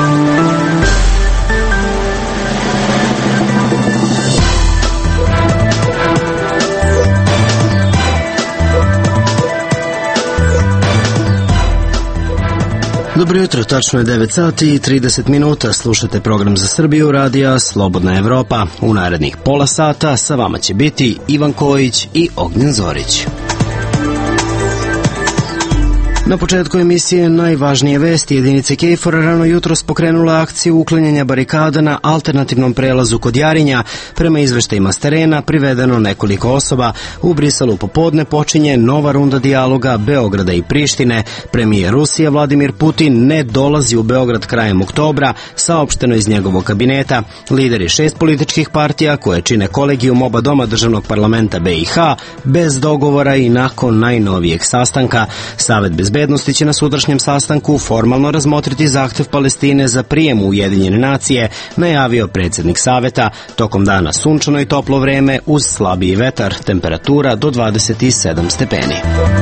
Dobro jutro, tačno je 9 sati i 30 minuta. Slušate program za Srbiju radija Slobodna Evropa. U narednih pola sata sa vama će biti Ivan Kojić i Ognjen Zorić. Na početku emisije najvažnije vesti. Jedinice KFOR rano jutros pokrenula akciju uklanjanja barikada na alternativnom prelazu kod Jarinja. Prema izveštajima s terena privedeno nekoliko osoba. U Briselu popodne počinje nova runda dijaloga Beograda i Prištine. Premijer Rusije Vladimir Putin ne dolazi u Beograd krajem oktobra, saopšteno iz njegovog kabineta. Lideri 6 političkih partija koje čine kolegijum oba doma državnog parlamenta BiH bez dogovora i nakon najnovijeg sastanka. Savet bezbednosti će na sutrašnjem sastanku formalno razmotriti zahtev Palestine za prijem u Ujedinjene nacije, najavio predsjednik Saveta. Tokom dana sunčano i toplo vreme uz slabiji vetar, temperatura do 27 stepeni.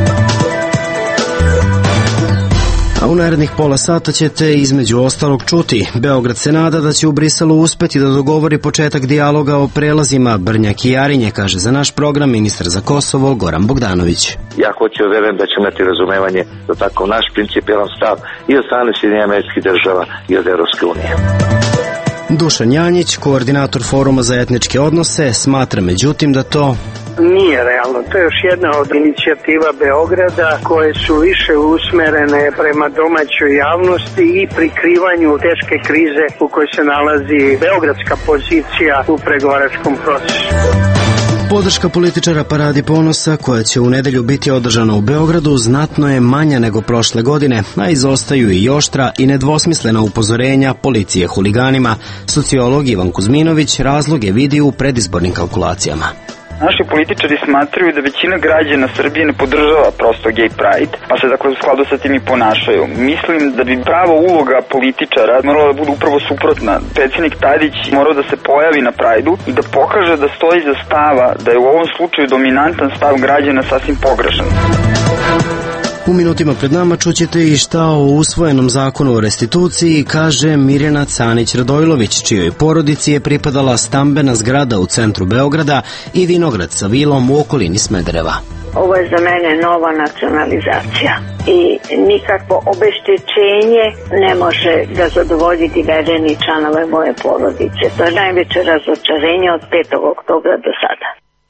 A u narednih pola sata ćete između ostalog čuti. Beograd se nada da će u Briselu uspeti da dogovori početak dijaloga o prelazima Brnjak i Jarinje, kaže za naš program ministar za Kosovo Goran Bogdanović. Ja hoću da verujem da će imati razumevanje za tako naš principijelan stav i od strane Sjedinjenih Američkih Država i od Evropske unije. Dušan Janjić, koordinator Foruma za etničke odnose, smatra međutim da to nije realno. To je još jedna od inicijativa Beograda koje su više usmerene prema domaćoj javnosti i prikrivanju teške krize u kojoj se nalazi beogradska pozicija u pregovaračkom procesu. Podrška političara Paradi ponosa, koja će u nedelju biti održana u Beogradu, znatno je manja nego prošle godine, a izostaju i oštra i nedvosmislena upozorenja policije huliganima. Sociolog Ivan Kuzminović razloge vidi u predizbornim kalkulacijama. Naši političari smatraju da većina građana Srbije ne podržava prosto gay pride, pa se dakle u skladu sa tim i ponašaju. Mislim da bi prava uloga političara morala da bude upravo suprotna. Predsjednik Tadić morao da se pojavi na prajdu i da pokaže da stoji za stava, da je u ovom slučaju dominantan stav građana sasvim pogrešan. U minutima pred nama čućete i šta o usvojenom zakonu o restituciji kaže Mirjana Canić-Radojlović, čijoj porodici je pripadala stambena zgrada u centru Beograda i vinograd sa vilom u okolini Smedereva. Ovo je za mene nova nacionalizacija i nikakvo obeštećenje ne može da zadovolji divedeni članove moje porodice. To je najveće razočarenje od 5. oktobra do sada.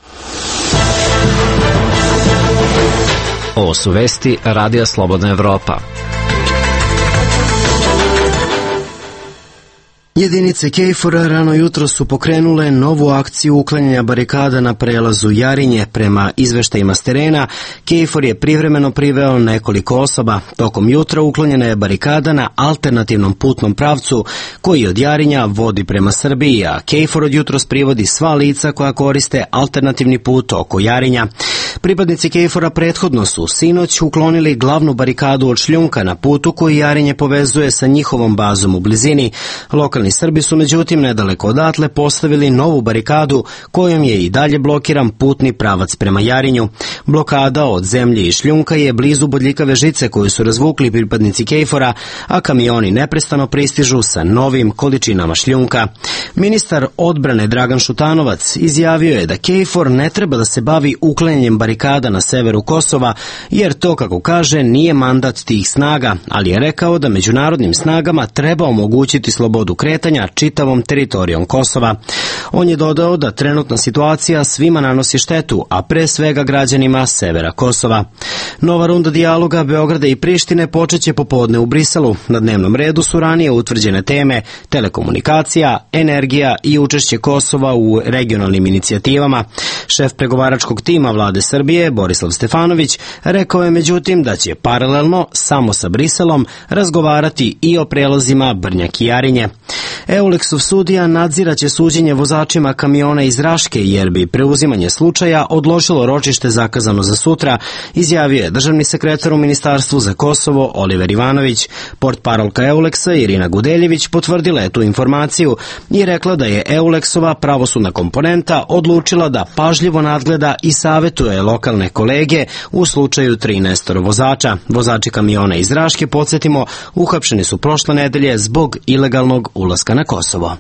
Ovo su vesti Radija Slobodna Evropa. Jedinice KFOR-a rano jutro su pokrenule novu akciju uklanjanja barikada na prelazu Jarinje. Prema izveštajima s terena, KFOR je privremeno priveo nekoliko osoba. Tokom jutra uklonjena je barikada na alternativnom putnom pravcu koji od Jarinja vodi prema Srbiji, a KFOR od jutros privodi sva lica koja koriste alternativni put oko Jarinja. Pripadnici KFOR-a prethodno su sinoć uklonili glavnu barikadu od šljunka na putu koji Jarinje povezuje sa njihovom bazom u blizini. Lokalni Srbi su međutim nedaleko odatle postavili novu barikadu kojom je i dalje blokiran putni pravac prema Jarinju. Blokada od zemlje i šljunka je blizu bodljikave žice koju su razvukli pripadnici KFOR-a, a kamioni neprestano pristižu sa novim količinama šljunka. Ministar odbrane Dragan Šutanovac izjavio je da KFOR ne treba da se bavi uklanjanjem barikada na severu Kosova, jer to, kako kaže, nije mandat tih snaga, ali je rekao da međunarodnim snagama treba omogućiti slobodu kretanja čitavom teritorijom Kosova. On je dodao da trenutna situacija svima nanosi štetu, a pre svega građanima severa Kosova. Nova runda dijaloga Beograda i Prištine počeće popodne u Briselu. Na dnevnom redu su ranije utvrđene teme telekomunikacija, energija i učešće Kosova u regionalnim inicijativama. Šef pregovaračkog tima vlade Srbije, Borislav Stefanović, rekao je međutim da će paralelno samo sa Briselom razgovarati i o prelazima Brnjak i Jarinje. Eulexov sudija nadziraće suđenje vozačima kamiona iz Raške jer bi preuzimanje slučaja odložilo ročište zakazano za sutra, izjavio je je državni sekretar u Ministarstvu za Kosovo Oliver Ivanović. Portparolka Euleksa Irina Gudeljević potvrdila je tu informaciju i rekla da je Euleksova pravosudna komponenta odlučila da pažljivo nadgleda i savetuje lokalne kolege u slučaju 13 vozača. Vozači kamiona iz Raške, podsjetimo, uhapšeni su prošle nedelje zbog ilegalnog ulaska na Kosovo.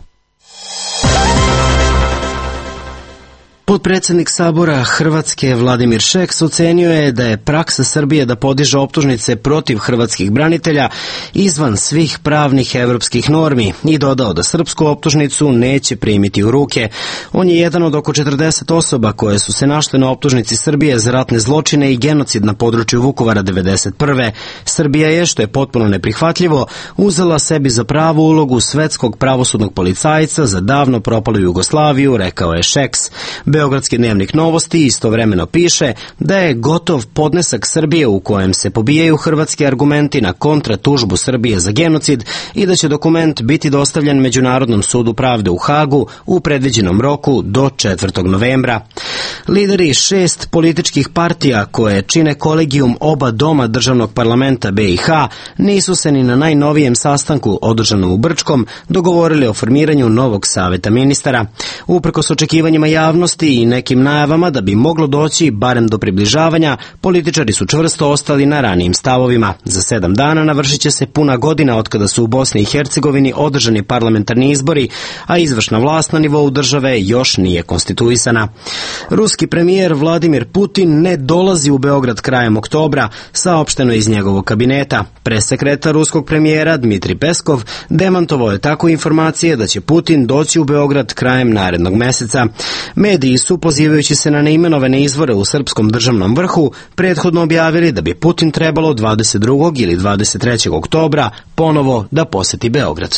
Potpredsjednik Sabora Hrvatske Vladimir Šeks ocenio je da je praksa Srbije da podiže optužnice protiv hrvatskih branitelja izvan svih pravnih evropskih normi i dodao da srpsku optužnicu neće primiti u ruke. On je jedan od oko 40 osoba koje su se našle na optužnici Srbije za ratne zločine i genocid na području Vukovara 1991. Srbija je, što je potpuno neprihvatljivo, uzela sebi za pravu ulogu svetskog pravosudnog policajca za davno propalu Jugoslaviju, rekao je Šeks. Beogradski dnevnik Novosti istovremeno piše da je gotov podnesak Srbije u kojem se pobijaju hrvatski argumenti na kontratužbu Srbije za genocid i da će dokument biti dostavljen Međunarodnom sudu pravde u Hagu u predviđenom roku do 4. novembra. Lideri 6 političkih partija koje čine kolegijum oba doma državnog parlamenta BiH nisu se ni na najnovijem sastanku održanom u Brčkom dogovorili o formiranju novog saveta ministara. Uprkos očekivanjima javnosti i nekim najavama da bi moglo doći barem do približavanja, političari su čvrsto ostali na ranijim stavovima. Za 7 dana navršit će se puna godina od kada su u Bosni i Hercegovini održani parlamentarni izbori, a izvršna vlast na nivou države još nije konstituisana. Ruski premijer Vladimir Putin ne dolazi u Beograd krajem oktobra, saopšteno iz njegovog kabineta. Presekretar ruskog premijera Dmitri Peskov demantovao je tako informacije da će Putin doći u Beograd krajem narednog meseca. Mediji su, pozivajući se na neimenovane izvore u srpskom državnom vrhu, prethodno objavili da bi Putin trebalo 22. ili 23. oktobra ponovo da poseti Beograd.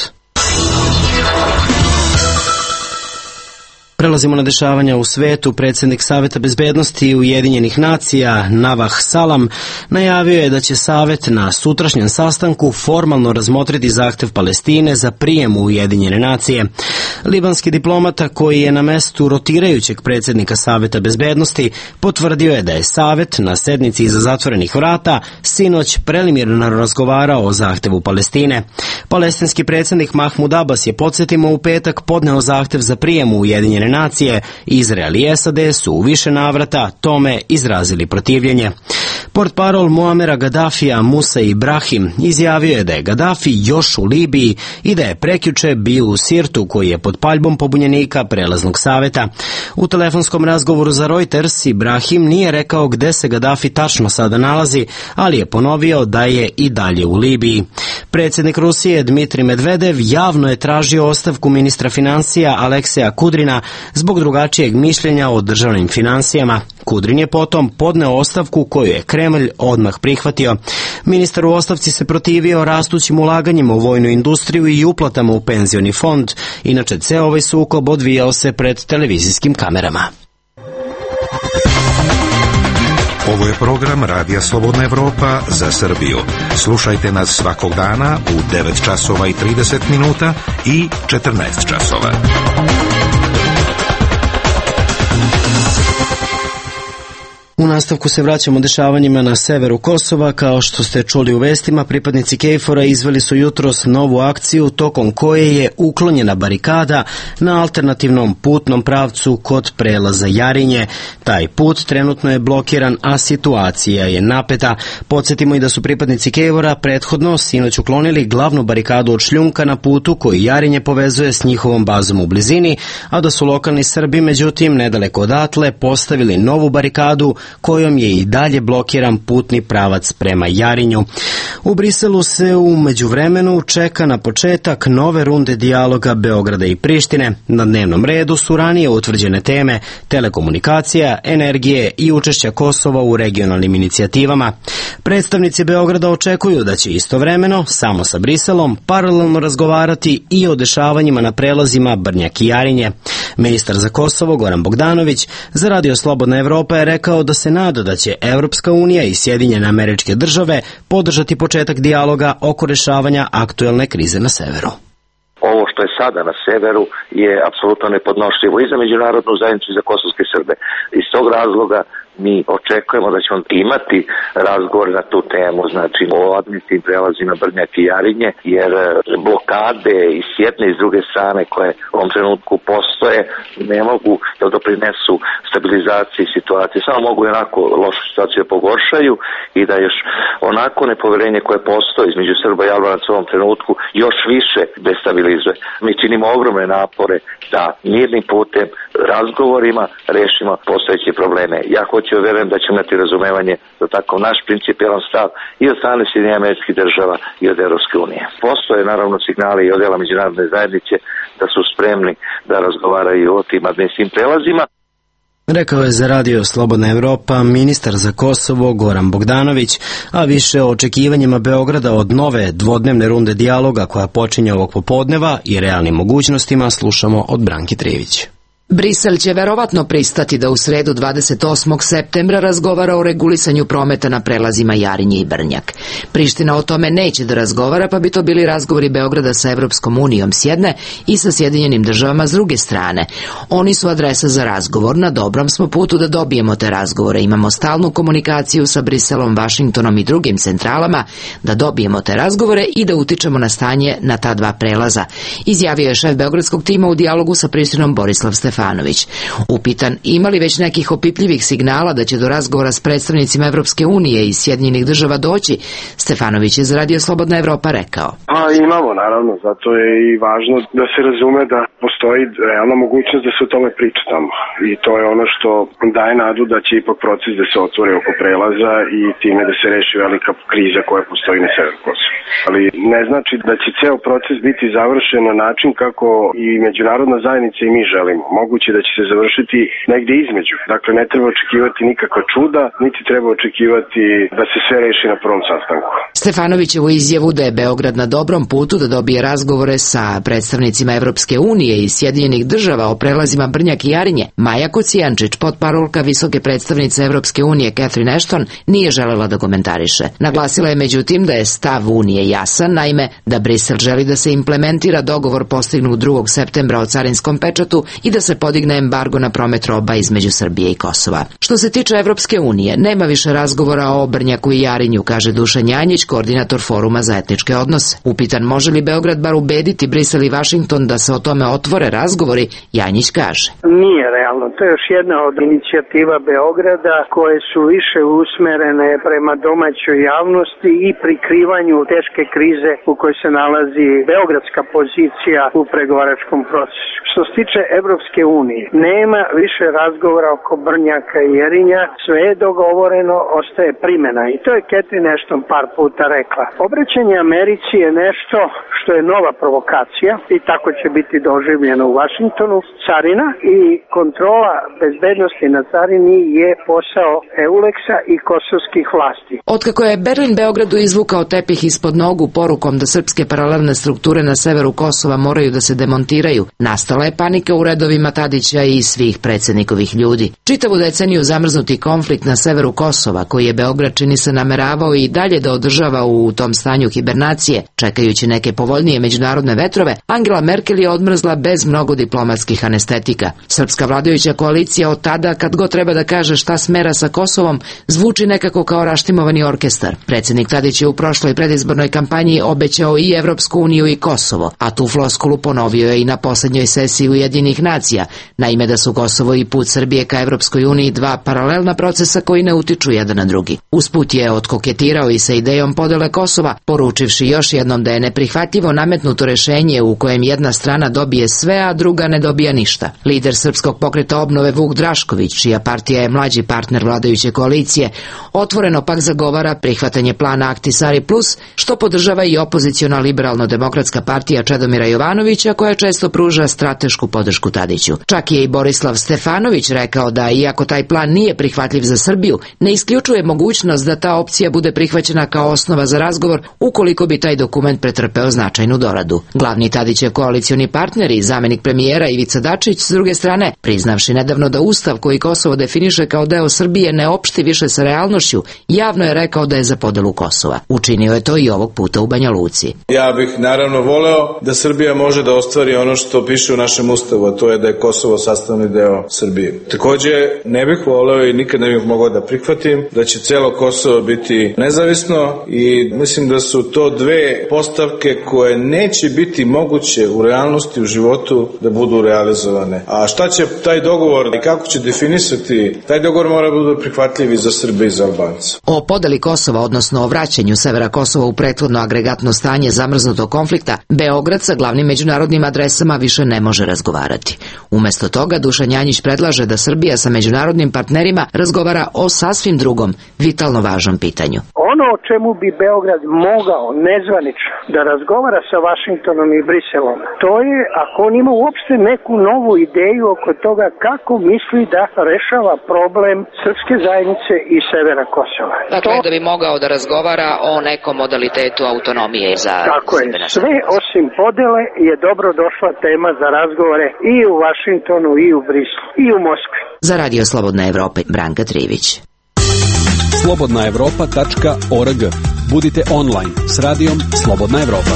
Prelazimo na dešavanja u svetu. Predsjednik Saveta bezbednosti Ujedinjenih nacija Navah Salam najavio je da će Savet na sutrašnjem sastanku formalno razmotriti zahtev Palestine za prijem u Ujedinjene nacije. Libanski diplomata koji je na mestu rotirajućeg predsjednika Saveta bezbednosti potvrdio je da je Savet na sednici iza zatvorenih vrata sinoć preliminarno razgovarao o zahtevu Palestine. Palestinski predsjednik Mahmud Abbas je, podsjetimo, u petak podneo zahtev za prijem u Ujedinjene nacije. Izrael i SAD su u više navrata tome izrazili protivljenje. Portparol Muamera Gaddafija Musa Ibrahim izjavio je da je Gaddafi još u Libiji i da je prekjuče bio u Sirtu koji je pod paljbom pobunjenika prelaznog saveta. U telefonskom razgovoru za Reuters Ibrahim nije rekao gde se Gaddafi tačno sada nalazi, ali je ponovio da je i dalje u Libiji. Predsjednik Rusije Dmitrij Medvedev javno je tražio ostavku ministra financija Alekseja Kudrina zbog drugačijeg mišljenja o državnim financijama. Kudrin je potom podneo ostavku koju je Kremlj odmah prihvatio. Ministar u ostavci se protivio rastućim ulaganjima u vojnu industriju i uplatama u penzioni fond. Inače, ceo ovaj sukob odvijao se pred televizijskim kamerama. Ovo je program Radija Slobodna Evropa za Srbiju. Slušajte nas svakog dana u 9 časova i 30 minuta i 14 časova. U nastavku se vraćamo dešavanjima na severu Kosova. Kao što ste čuli u vestima, pripadnici KFOR-a izveli su jutros novu akciju tokom koje je uklonjena barikada na alternativnom putnom pravcu kod prelaza Jarinje. Taj put trenutno je blokiran, a situacija je napeta. Podsjetimo i da su pripadnici KFOR-a prethodno sinoć uklonili glavnu barikadu od šljunka na putu koji Jarinje povezuje s njihovom bazom u blizini, a da su lokalni Srbi, međutim, nedaleko odatle postavili novu barikadu kojom je i dalje blokiran putni pravac prema Jarinju. U Briselu se u međuvremenu čeka na početak nove runde dijaloga Beograda i Prištine. Na dnevnom redu su ranije utvrđene teme telekomunikacija, energije i učešća Kosova u regionalnim inicijativama. Predstavnici Beograda očekuju da će istovremeno, samo sa Briselom, paralelno razgovarati i o dešavanjima na prelazima Brnjak i Jarinje. Ministar za Kosovo Goran Bogdanović za Radio Slobodna Evropa je rekao da se nada da će Evropska unija i Sjedinjene Američke Države podržati početak dijaloga oko rešavanja aktuelne krize na severu. ovo što je sada na severu je apsolutno nepodnošljivo i za međunarodnu zajednicu i za kosovske Srbe. Iz tog razloga mi očekujemo da ćemo imati razgovor na tu temu, znači o administrativnim prelazima Brnjak i Jarinje, jer blokade i s jedne i s druge strane koje u ovom trenutku postoje ne mogu da doprinesu stabilizaciji situacije, samo mogu onako lošu situaciju pogoršaju i da još onako nepoverenje koje postoji između Srba i Albanaca u ovom trenutku još više destabilizuje. Mi činimo ogromne napore da mirnim putem, razgovorima rešimo postojeće probleme. Ja hoću verujem da ćemo imati razumevanje za takav naš principijelan stav i od strane Sjedinjenih Američkih Država i od Evropske unije. Postoje naravno signali i od dela međunarodne zajednice da su spremni da razgovaraju o tim administrativnim prelazima. Rekao je za Radio Slobodna Evropa ministar za Kosovo Goran Bogdanović, a više o očekivanjima Beograda od nove dvodnevne runde dijaloga koja počinje ovog popodneva i realnim mogućnostima slušamo od Branki Trivić. Brisel će verovatno pristati da u sredu 28. septembra razgovara o regulisanju prometa na prelazima Jarinje i Brnjak. Priština o tome neće da razgovara, pa bi to bili razgovori Beograda sa Evropskom unijom s jedne i sa Sjedinjenim Državama s druge strane. Oni su adresa za razgovor, na dobrom smo putu da dobijemo te razgovore, imamo stalnu komunikaciju sa Briselom, Vašingtonom i drugim centralama, da dobijemo te razgovore i da utičemo na stanje na ta dva prelaza, izjavio je šef beogradskog tima u dijalogu sa Prištinom Borislav Stefanović. Upitan ima li već nekih opipljivih signala da će do razgovora s predstavnicima Evropske unije i Sjedinjenih Država doći, Stefanović je za Radio Slobodna Evropa rekao. Imamo, naravno, zato je i važno da se razume da postoji realna mogućnost da se o tome priča tamo. I to je ono što daje nadu da će ipak proces da se otvori oko prelaza i time da se reši velika kriza koja postoji na severu Kosova. Ali ne znači da će ceo proces biti završen na način kako i međunarodna zajednica i mi želimo. Moguće da će se završiti negdje između. Dakle, ne treba očekivati nikakva čuda, niti treba očekivati da se sve reši na prvom sastanku. Stefanovićevu izjavu da je Beograd na dobrom putu da dobije razgovore sa predstavnicima Evropske unije i Sjedinjenih Država o prelazima Brnjak i Jarinje, Maja Kocijančić, potparolka visoke predstavnice Evropske unije Catherine Ashton, nije želela da komentariše. Naglasila je međutim da je stav Unije jasan, naime da Brisel želi da se implementira dogovor postignut 2. septembra o carinskom pečatu i da se podigne embargo na promet roba između Srbije i Kosova. Što se tiče Evropske unije, nema više razgovora o Brnjaku i Jarinju, kaže Dušan Janjić, koordinator Foruma za etničke odnose. Upitan može li Beograd bar ubediti Brisel i Vašington da se o tome otvore razgovori, Janjić kaže. Nije realno. To je još jedna od inicijativa Beograda koje su više usmerene prema domaćoj javnosti i prikrivanju teške krize u kojoj se nalazi beogradska pozicija u pregovaračkom procesu. Što se tiče Evropske unije, nema više razgovora oko Brnjaka i Jarinja, sve je dogovoreno, ostaje primjena i to je Catherine Ashton par puta rekla. Obraćanje Americi je nešto što je nova provokacija i tako će biti doživljeno u Vašingtonu. Carina i kontrola bezbednosti na carini je posao EULEX-a i kosovskih vlasti. Otkako je Berlin Beogradu izvukao tepih ispod nogu porukom da srpske paralelne strukture na severu Kosova moraju da se demontiraju, nastala je panika u redovima Tadića i svih predsjednikovih ljudi. Čitavu deceniju zamrznuti konflikt na severu Kosova, koji je Beograd čini se nameravao i dalje da održava u tom stanju hibernacije, čekajući neke povoljnije međunarodne vetrove, Angela Merkel je odmrzla bez mnogo diplomatskih anestetika. Srpska vladajuća koalicija od tada, kad god treba da kaže šta smera sa Kosovom, zvuči nekako kao raštimovani orkestar. Predsjednik Tadić je u prošloj predizbornoj kampanji obećao i Evropsku uniju i Kosovo, a tu floskulu ponovio je i na posljednjoj sesiji Ujedinjenih nacija, naime da su Kosovo i put Srbije ka Evropskoj uniji dva paralelna procesa koji ne utiču jedan na drugi. Usput je odkoketirao i sa idejom podele Kosova, poručivši još jednom da je neprihvatljivo nametnuto rešenje u kojem jedna strana dobije sve, a druga ne dobija ništa. Lider Srpskog pokreta obnove Vuk Drašković, čija partija je mlađi partner vladajuće koalicije, otvoreno pak zagovara prihvatanje plana Ahtisaari Plus, što podržava i opoziciona liberalno-demokratska partija Čedomira Jovanovića, koja često pruža stratešku podršku Tadiću. Čak je i Borislav Stefanović rekao da, iako taj plan nije prihvatljiv za Srbiju, ne isključuje mogućnost da ta opcija bude prihvaćena kao osnova za razgovor ukoliko bi taj dokument pretrpeo značajnu doradu. Glavni Tadićev koalicioni partner i zamenik premijera Ivica Dačić, s druge strane, priznavši nedavno da Ustav koji Kosovo definiše kao deo Srbije ne opšti više sa realnošću, javno je rekao da je za podelu Kosova. Učinio je to i ovog puta u Banja Luci. Ja bih naravno voleo da Srbija može da ostvari ono što piše u našem Ustavu, a to je da je Kosovo sastavni deo Srbije. Takođe, ne bih voleo i nikad ne bih mogao da prihvatim da će celo Kosovo biti nezavisno i mislim da su to dve postavke koje neće biti moguće u realnosti, u životu da budu realizovane. A šta će taj dogovor i kako će definisati, taj dogovor mora da bude prihvatljiv i za Srbe i za Albance. O podeli Kosova, odnosno o vraćanju severa Kosova u prethodno agregatno stanje zamrznutog konflikta, Beograd sa glavnim međunarodnim adresama više ne može razgovarati. Umesto toga, Dušan Janjić predlaže da Srbija sa međunarodnim partnerima razgovara o sasvim drugom, vitalno važnom pitanju. Ono o čemu bi Beograd mogao nezvanično da razgovara sa Vašingtonom i Briselom, to je ako on ima uopšte neku novu ideju oko toga kako misli da rešava problem srpske zajednice i severa Kosova. Dakle, da bi mogao da razgovara o nekom modalitetu autonomije za... Tako je, sve osim podele je dobro došla tema za razgovore i u Vašingtonu i u Briselu i u Moskvi. Za Radio Slobodna Evropa, Branka Trivić. slobodnaevropa.org. Budite online s radijom Slobodna Evropa.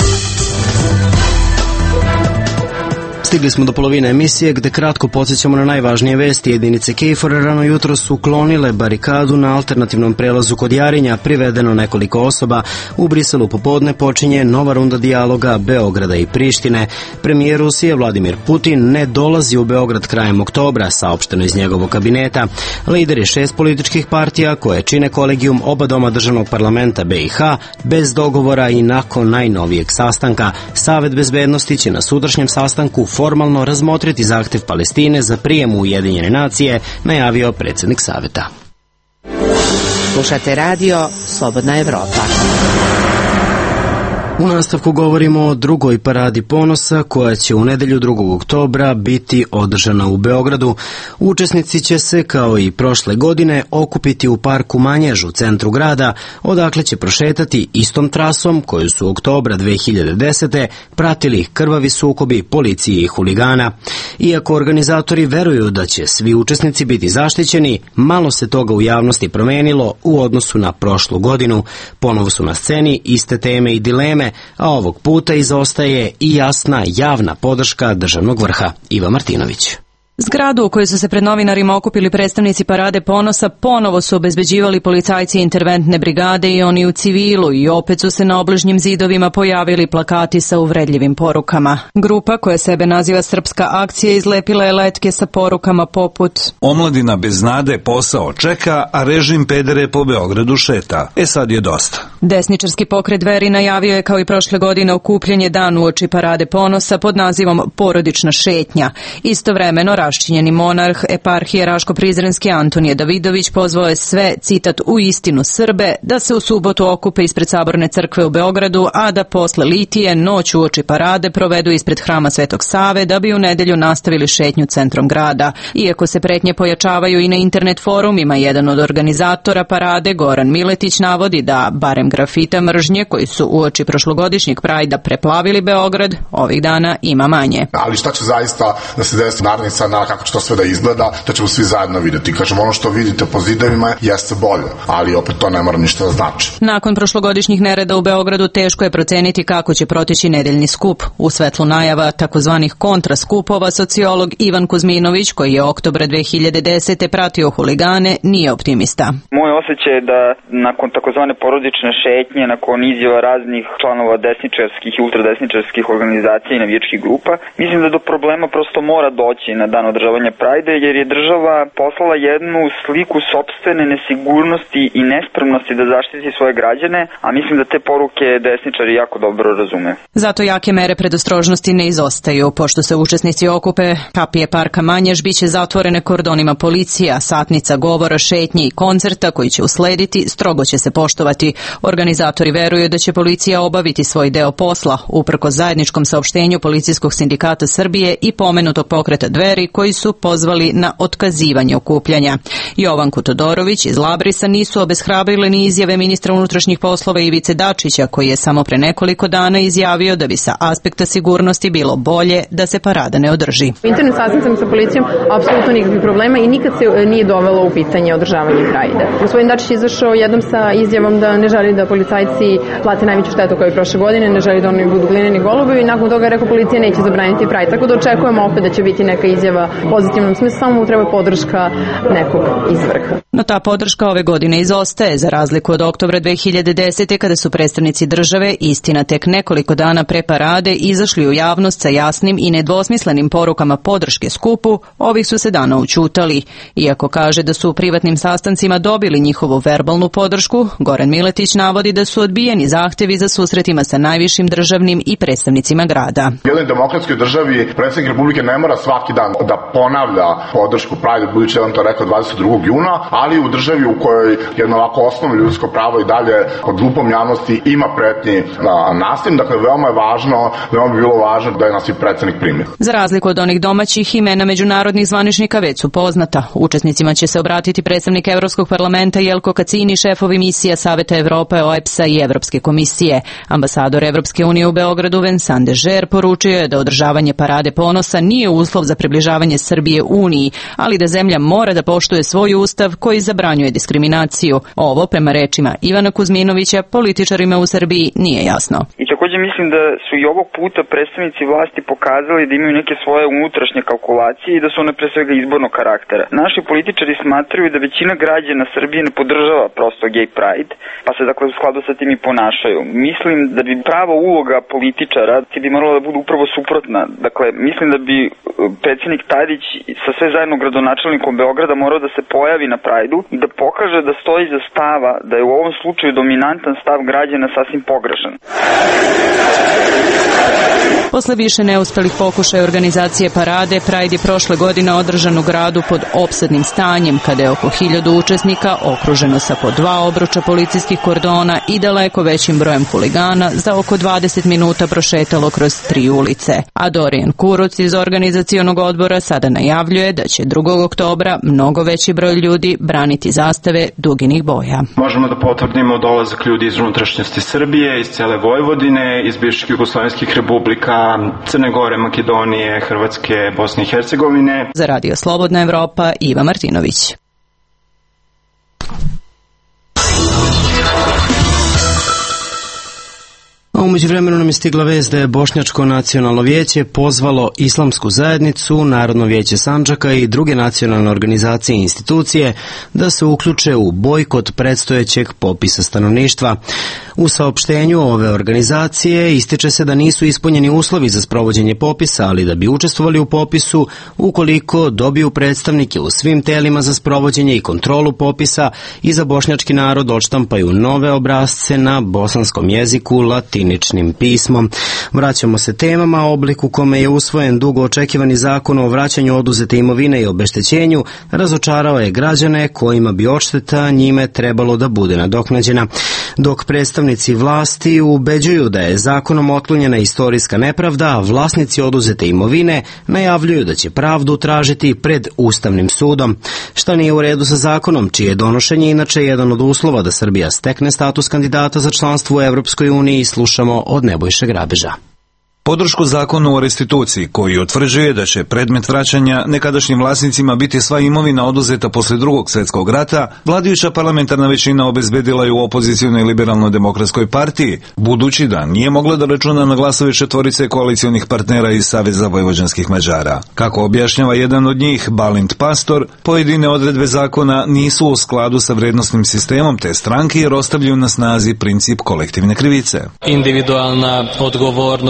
Stigli smo do polovine emisije gde kratko podsjećamo na najvažnije vesti. Jedinice KFOR-a rano jutro su uklonile barikadu na alternativnom prelazu kod Jarinja, privedeno nekoliko osoba. U Briselu popodne počinje nova runda dijaloga Beograda i Prištine. Premijer Rusije Vladimir Putin ne dolazi u Beograd krajem oktobra, saopšteno iz njegovog kabineta. Lideri 6 političkih partija koje čine kolegijum oba doma državnog parlamenta BiH bez dogovora i nakon najnovijeg sastanka. Savet bezbednosti će na sutrašnjem sastanku formalno razmotriti zahtev Palestine za prijem u Ujedinjene nacije, najavio predsjednik Saveta. Slušate radio Slobodna Evropa. U nastavku govorimo o drugoj paradi ponosa koja će u nedelju 2. oktobra biti održana u Beogradu. Učesnici će se, kao i prošle godine, okupiti u parku Manjež u centru grada, odakle će prošetati istom trasom koju su oktobra 2010. pratili krvavi sukobi policije i huligana. Iako organizatori veruju da će svi učesnici biti zaštićeni, malo se toga u javnosti promenilo u odnosu na prošlu godinu. Ponovo su na sceni iste teme i dileme, a ovog puta izostaje i jasna javna podrška državnog vrha. Iva Martinović. Zgradu u kojoj su se pred novinarima okupili predstavnici Parade ponosa ponovo su obezbeđivali policajci interventne brigade i oni u civilu i opet su se na obližnjim zidovima pojavili plakati sa uvredljivim porukama. Grupa koja sebe naziva Srpska akcija izlepila je letke sa porukama poput: omladina bez nade posao čeka, a režim pedere po Beogradu šeta. Sad je dosta. Desničarski pokret Dveri najavio je kao i prošle godine okupljanje dan uoči Parade ponosa pod nazivom Porodična šetnja. Istovremeno raščinjeni monarh eparhije Raško-Prizrenski Antonije Davidović pozvao je sve, citat, u istinu Srbe, da se u subotu okupe ispred Saborne crkve u Beogradu, a da posle litije noć uoči parade provedu ispred hrama Svetog Save, da bi u nedelju nastavili šetnju centrom grada. Iako se pretnje pojačavaju i na internet forumima, jedan od organizatora parade, Goran Miletić, navodi da, barem grafita mržnje koji su uoči prošlogodišnjeg Prajda preplavili Beograd, ovih dana ima manje. Ali šta će zaista da se desi narednih na kako će to sve da izgleda, to ćemo svi zajedno vidjeti. Kažem, ono što vidite po zidovima jeste bolje, ali opet to ne mora ništa da znači. Nakon prošlogodišnjih nereda u Beogradu teško je proceniti kako će proteći nedeljni skup. U svetlu najava takozvanih kontraskupova sociolog Ivan Kuzminović, koji je oktobra 2010. pratio huligane, nije optimista. Moj osjećaj je da nakon takozvane porodične šetnje, nakon izjava raznih članova desničarskih i ultradesničarskih organizacija i navijačkih grupa, mislim da do problema prosto mora doći na dan održavanja Prajde, jer je država poslala jednu sliku sopstvene nesigurnosti i nespremnosti da zaštiti svoje građane, a mislim da te poruke desničari jako dobro razume. Zato jake mere predostrožnosti ne izostaju. Pošto se učesnici okupe, kapije parka Manjež biće zatvorene kordonima policija, satnica govora, šetnje i koncerta koji će uslediti strogo će se poštovati. Organizatori veruju da će policija obaviti svoj deo posla, uprkos zajedničkom saopštenju Policijskog sindikata Srbije i pomenutog pokreta Dveri, koji su pozvali na otkazivanje okupljanja. Jovanku Todorović iz Labrisa nisu obeshrabrile ni izjave ministra unutrašnjih poslova Ivice Dačića, koji je samo pre nekoliko dana izjavio da bi sa aspekta sigurnosti bilo bolje da se parada ne održi. Internet sastancima sa policijom apsolutno nikakvih problema i nikad se nije dovelo u pitanje održavanje Prajda. Gospodin Dačić je izašao jednom sa izjavom da ne želi da policajci plate najveću štetu kao i prošle godine, ne želi da oni budu glineni golubovi i nakon toga je rekao policija neće zabraniti Prajda. Tako da očekujemo opet da će biti neka izjava u pozitivnom smislu, samo mu treba podrška nekog iz vrha. No ta podrška ove godine izostaje, za razliku od oktobra 2010. kada su predstavnici države, istina tek nekoliko dana pre parade, izašli u javnost sa jasnim i nedvosmislenim porukama podrške skupu, ovih su se dana ućutali. Iako kaže da su u privatnim sastancima dobili njihovu verbalnu podršku, Goran Miletić navodi da su odbijeni zahtevi za susretima sa najvišim državnim i predstavnicima grada. U jednoj demokratskoj državi predsjednik Republike ne mora svaki dan da ponavlja podršku Prajdu, budući da on to rekao 22. juna, ali u državi u kojoj jedno ovako osnovno ljudsko pravo i dalje pod lupom javnosti ima pretnji nasiljem, dakle veoma je važno, veoma bi bilo važno da je nas i predsjednik primio. Za razliku od onih domaćih, imena međunarodnih zvaničnika već su poznata. Učesnicima će se obratiti predstavnik Evropskog parlamenta Jelko Kacini, šefovi misija Saveta Evrope, OEBS-a i Evropske komisije. Ambasador Evropske unije u Beogradu Vincent Dežer poručio je da održavanje parade ponosa nije uslov za približavanje Srbije Uniji, ali da zemlja mora da poštuje svoj ustav koji zabranjuje diskriminaciju. Ovo, prema rečima Ivana Kuzminovića, političarima u Srbiji nije jasno. I također mislim da su i ovog puta predstavnici vlasti pokazali da imaju neke svoje unutrašnje kalkulacije i da su one pre svega izbornog karaktera. Naši političari smatraju da većina građana Srbije ne podržava prosto gay pride, pa se dakle u skladu sa tim i ponašaju. Mislim da bi prava uloga političara bi morala da bude upravo suprotna. Dakle, mislim da bi predsjednik Tadić sa sve zajedno gradonačelnikom Beograda morao da se pojavi na Prajdu i da pokaže da stoji za stava da je u ovom slučaju dominantan stav građana sasvim pogrešan. Posle više neuspelih pokušaja organizacije parade, Pride je prošle godine održan u gradu pod opsadnim stanjem, kada je oko 1000 učesnika, okruženo sa po 2 obruča policijskih kordona i daleko većim brojem huligana, za oko 20 minuta prošetalo kroz 3 ulice. A Dorijan Kuruc iz organizacionog odbora sada najavljuje da će 2. oktobra mnogo veći broj ljudi braniti zastave duginih boja. Možemo da potvrdimo dolazak ljudi iz unutrašnjosti Srbije, iz cele Vojvodine, iz bivših jugoslovenskih republika, Crne Gore, Makedonije, Hrvatske, Bosne i Hercegovine. Za Radio Slobodna Evropa, Iva Martinović. A u međuvremenu nam je stigla vest da je Bošnjačko nacionalno vijeće pozvalo Islamsku zajednicu, Narodno vijeće Sandžaka i druge nacionalne organizacije i institucije da se uključe u bojkot predstojećeg popisa stanovništva. U saopštenju ove organizacije ističe se da nisu ispunjeni uslovi za sprovođenje popisa, ali da bi učestvovali u popisu ukoliko dobiju predstavnike u svim telima za sprovođenje i kontrolu popisa i za bošnjački narod odštampaju nove obrasce na bosanskom jeziku latiničnim pismom. Vraćamo se temama. Oblik u kome je usvojen dugo očekivani zakon o vraćanju oduzete imovine i obeštećenju razočarao je građane kojima bi odšteta njime trebalo da bude nadoknađena. Dok predstavnici vlasti ubeđuju da je zakonom otklonjena istorijska nepravda, vlasnici oduzete imovine najavljuju da će pravdu tražiti pred Ustavnim sudom. Šta nije u redu sa zakonom, čije je donošenje inače jedan od uslova da Srbija stekne status kandidata za članstvo u Evropskoj uniji, slušamo od Nebojše Grabeža. Podršku zakonu o restituciji, koji utvrđuje da će predmet vraćanja nekadašnjim vlasnicima biti sva imovina oduzeta posle Drugog svjetskog rata, vladajuća parlamentarna većina obezbedila je u opozicionoj liberalno-demokratskoj partiji, budući da nije mogla da računa na glasove četvorice koalicionih partnera iz Saveza vojvođanskih Mađara. Kako objašnjava jedan od njih, Balint Pastor, pojedine odredbe zakona nisu u skladu sa vrednostnim sistemom te stranke jer ostavljaju na snazi princip kolektivne krivice. Individualna odgovornost je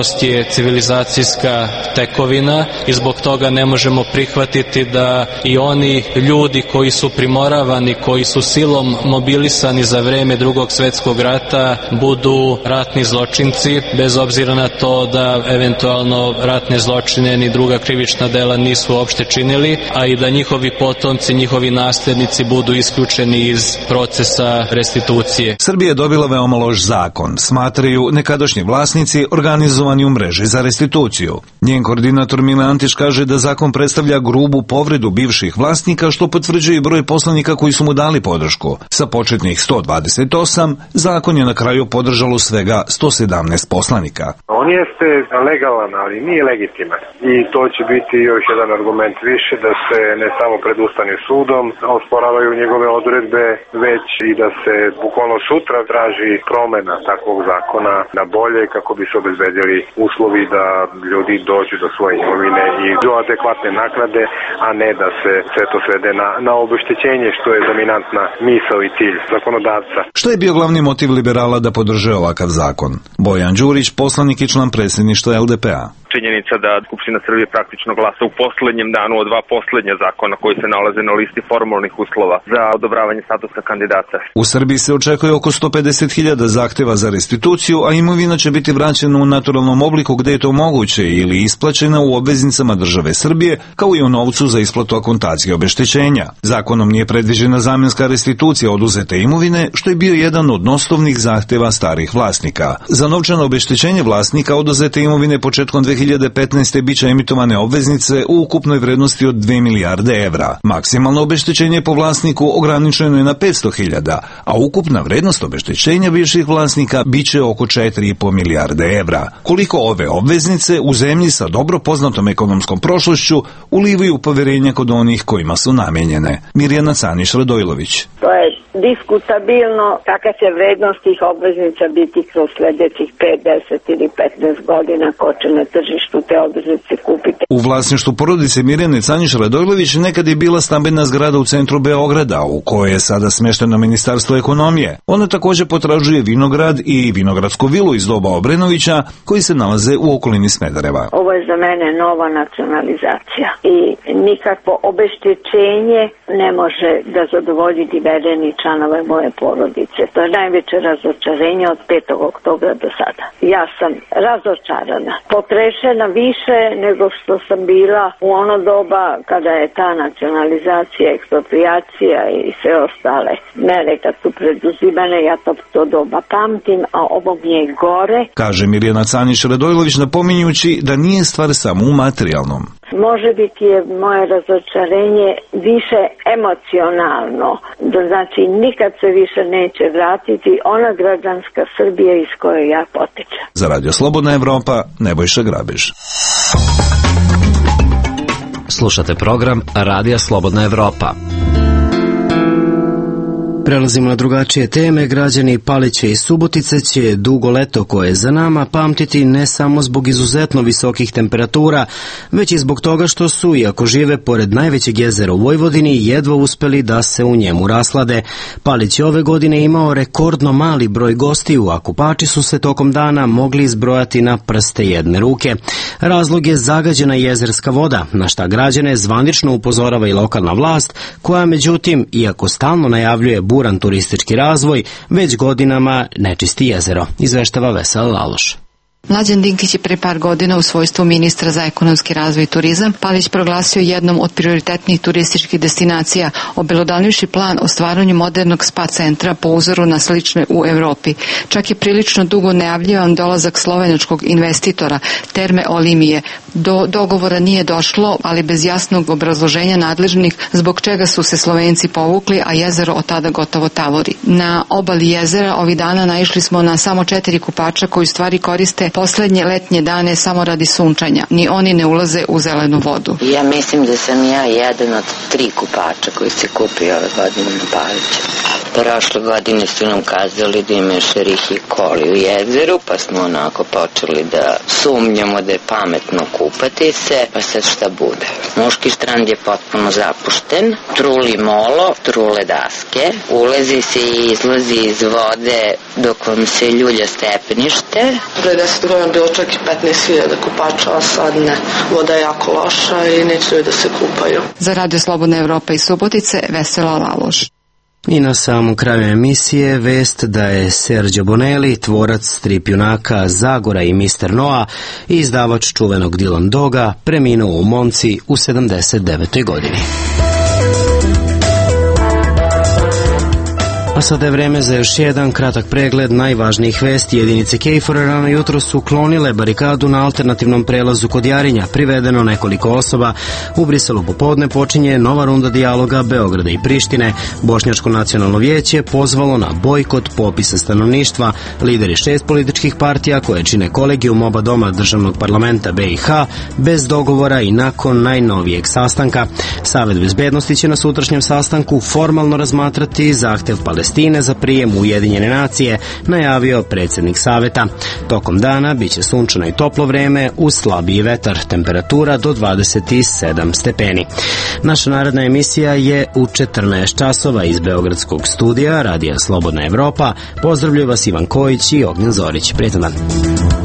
civilizacijska tekovina i zbog toga ne možemo prihvatiti da i oni ljudi koji su primoravani, koji su silom mobilisani za vreme Drugog svetskog rata budu ratni zločinci, bez obzira na to da eventualno ratne zločine ni druga krivična dela nisu uopšte činili, a i da njihovi potomci, njihovi naslednici budu isključeni iz procesa restitucije. Srbija je dobila veoma loš zakon, smatraju nekadašnji vlasnici organizovani u mreži za restituciju. Njen koordinator Mile Antić kaže da zakon predstavlja grubu povredu bivših vlasnika, što potvrđuje i broj poslanika koji su mu dali podršku. Sa početnih 128, zakon je na kraju podržalo svega 117 poslanika. On jeste legalan, ali nije legitiman. I to će biti još jedan argument više da se ne samo pred Ustavnim sudom osporavaju njegove odredbe, već i da se bukvalno sutra traži promena takvog zakona na bolje kako bi se obezbedili uslovi da ljudi dođu do svoje imovine i do adekvatne naknade, a ne da se sve to svede na obeštećenje, što je dominantna misao i cilj zakonodavca. Što je bio glavni motiv liberala da podrže ovakav zakon? Bojan Đurić, poslanik i član predsjedništva LDP-a. Činjenica da Skupština Srbije praktično glasa u poslednjem danu od dva poslednja zakona koji se nalaze na listi formalnih uslova za odobravanje statusa kandidata. U Srbiji se očekuje oko 150.000 zahteva za restituciju, a imovina će biti vraćena u naturalnom obliku gde je to moguće ili isplaćena u obveznicama države Srbije, kao i u novcu za isplatu akontacije obeštećenja. Zakonom nije predviđena zamjenska restitucija oduzete imovine, što je bio jedan od osnovnih zahteva starih vlasnika. Za novčano obeštećenje vlasnika oduzete imovine početkom 2015. biće emitovane obveznice u ukupnoj vrednosti od 2 milijarde evra. Maksimalno obeštećenje po vlasniku ograničeno je na 500.000, a ukupna vrednost obeštećenja bivših vlasnika biće oko 4,5 milijarde evra. Koliko ove obveznice u zemlji sa dobro poznatom ekonomskom prošlošću ulivaju poverenja kod onih kojima su namenjene. Mirjana Canić-Radojlović. To je diskutabilno kakva će vrednost tih obveznica biti kroz sledećih 5, 10 ili 15 godina, ko će na tržištu te obveznice kupiti. U vlasništvu porodice Mirjane Canić-Radojlović nekad je bila stambena zgrada u centru Beograda, u kojoj je sada smešteno Ministarstvo ekonomije. Ona također potražuje vinograd i vinogradsku vilu iz doba Obrenovića, koji se nalaze u okolini Smedereva. Ovo je za mene nova nacionalizacija i nikakvo obeštećenje ne može da zadovoljiti vereni članove moje porodice. To je najveće razočarenje od 5. oktobra do sada. Ja sam razočarana, potrešena više nego što sam bila u ono doba kada je ta nacionalizacija, eksproprijacija i sve ostale mere kad su preduzimane. Ja to doba pamtim, a ovo mi je gore. Kaže Mirjana Canić-Radojlović, napominjući da nije stvar samo u materijalnom. Može biti je moje razočarenje više emocionalno, da znači nikad se više neće vratiti ona građanska Srbija iz koje ja potičem. Za Radio Slobodna Evropa, Nebojša Grabež. Slušate program Radija Slobodna Evropa. Prelazimo na drugačije teme. Građani Palića i Subotice će dugo leto koje je za nama pamtiti ne samo zbog izuzetno visokih temperatura, već i zbog toga što su, iako žive pored najvećeg jezera u Vojvodini, jedva uspeli da se u njemu raslade. Palić je ove godine imao rekordno mali broj gostiju, a kupači su se tokom dana mogli izbrojati na prste jedne ruke. Razlog je zagađena jezerska voda, na šta građane zvanično upozorava i lokalna vlast, koja međutim, iako stalno najavljuje buran turistički razvoj, već godinama ne čisti jezero, izveštava Vesela Laloš. Mlađan Dinkić je pre par godina u svojstvu ministra za ekonomski razvoj i turizam Palić proglasio jednom od prioritetnih turističkih destinacija, obelodanivši plan o stvaranju modernog spa centra po uzoru na slične u Evropi. Čak je prilično dugo najavljivan dolazak slovenačkog investitora Terme Olimije. Do dogovora nije došlo, ali bez jasnog obrazloženja nadležnih zbog čega su se Slovenci povukli, a jezero od tada gotovo tavori. Na obali jezera ovih dana naišli smo na samo 4 kupača koji u stvari koriste poslednje letnje dane samo radi sunčanja. Ni oni ne ulaze u zelenu vodu. Ja mislim da sam ja jedan od 3 kupača koji se kupio ove godine na Paliću. Prošle godine su nam kazali da ima još rihi koli u jezeru, pa smo onako počeli da sumnjamo da je pametno kupati se, pa sad šta bude. Muški strand je potpuno zapušten, truli molo, trule daske, ulazi se i izlazi iz vode dok vam se ljulja stepenište. Da se je bilo čak i 15.000 kupača, a sad ne. Voda je jako loša i neće da se kupaju. Za Radio Slobodna Evropa iz Subotice, Vesela Laloš. I na samom kraju emisije vest da je Sergio Bonelli, tvorac strip junaka Zagora i Mr. Noa i izdavač čuvenog Dylan Doga, preminuo u Monci u 79. godini. A sada je vreme za još jedan kratak pregled najvažnijih vesti. Jedinice KFOR-a rano jutro su uklonile barikadu na alternativnom prelazu kod Jarinja. Privedeno nekoliko osoba. U Briselu popodne počinje nova runda dijaloga Beograda i Prištine. Bošnjačko nacionalno vijeće pozvalo na bojkot popisa stanovništva. Lideri 6 političkih partija koje čine kolegijum oba doma državnog parlamenta BiH bez dogovora i nakon najnovijeg sastanka. Savet bezbednosti će na sutrašnjem sastanku formalno razmatrati zahtev Palestine za prijem u Ujedinjene nacije, najavio predsjednik saveta. Tokom dana biće sunčano i toplo vreme uz slabiji vetar, temperatura do 27 stepeni. Naša naredna emisija je u 14 časova iz Beogradskog studija Radija Slobodna Evropa. Pozdravljuju vas Ivan Kojić i Ognjen Zorić. Prijetan dan.